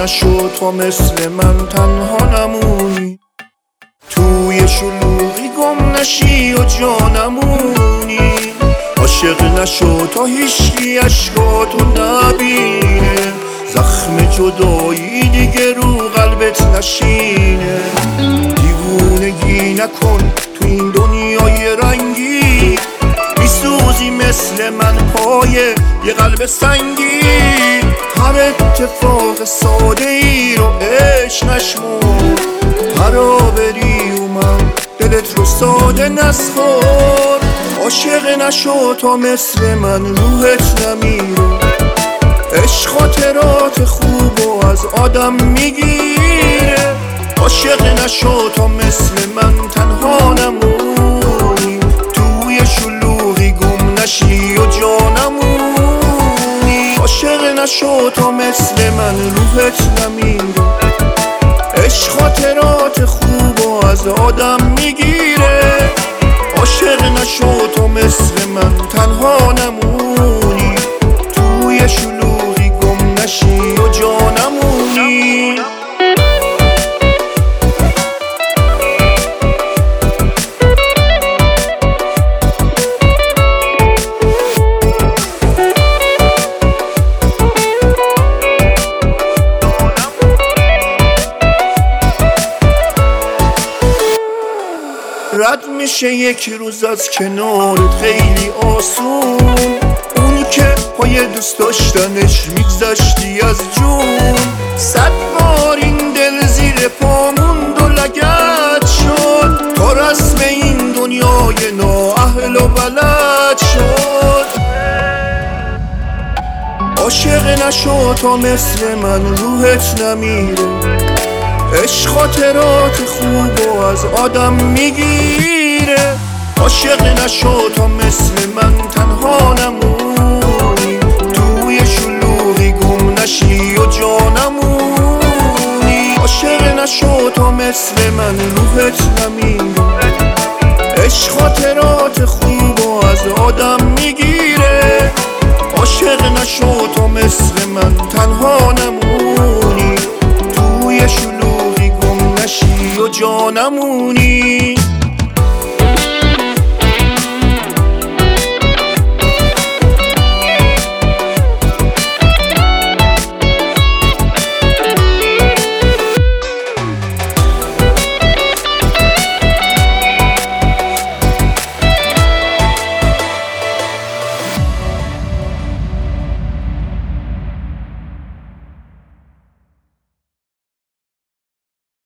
نشو تا مثل من تنها نمونی، توی شلوغی گم نشی و جا نمونی. عاشق نشو تا هیچکی عشقاتو نبینه، زخم جدایی دیگه رو قلبت نشینه. دیوونگی نکن تو این دنیای رنگی، میسوزی مثل من پای یه قلب سنگی. هر اتفاق ساده ای رو عشق نشمر، هرا بری اومد دلت رو ساده نسخور. عاشق نشو تا مثل من روحت نمیره، عشق خاطرات خوب و از آدم میگیره. عاشق نشو تا مثل من تنها نمونی، توی شلوغی گم نشی و جا نمونی. عاشق نشو تا مثل من روحت نمیره، عشق خاطرات خوب و از آدم میگیره. عاشق نشو تا مثل من تنها نمونی، توی شلوغی گم نشی و جا نمونی. رد میشه یک روز از کنارت خیلی آسون، اون که پای دوست داشتنش میگذشتی از جون. 100 بار این دل زیر پاموند و لگد شد، تا رسم این دنیای نااهل و بلد شد. عاشق نشو تا مثل من روحت نمیره، عشق خاطرات خوب و از آدم میگیره. عاشق نشو تا مثل من تنها نمونی، توی شلوغی گم نشی و جا نمونی. عاشق نشو تا مثل من روحت نمیره، عشق خاطرات خوب و از آدم میگیره. عاشق نشو تا مثل من تنها نمونی، توی شلوغی گم نشی و جا نمونی.